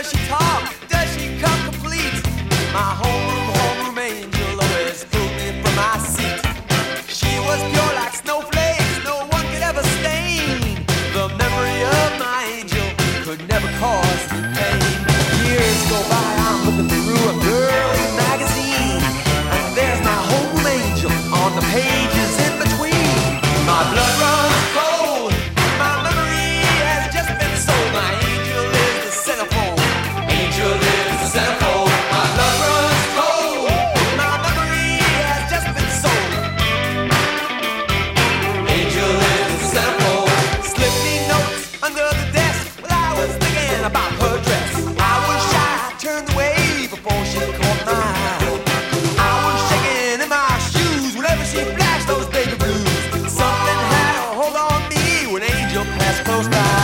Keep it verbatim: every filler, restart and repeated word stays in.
she talk? Does she come complete? My homeroom, homeroom angel always pulled me from my seat. She was pure like snowflakes, no one could ever stain. The memory of my angel could never cause me pain. Years go by, I'm looking through a girly magazine, and there's my homeroom angel on the pages in between. My blood runs cold, my memory has just been sold. My angel is the centerfold, angel is the centerfold. My blood runs cold, my memory has just been sold. Angel is the centerfold. Slip me notes under the desk while I was thinking about her dress. I was shy, turned away before she caught my eye. I was shaking in my shoes whenever she flashed those baby blues. Something had a hold on me when Angel passed close by.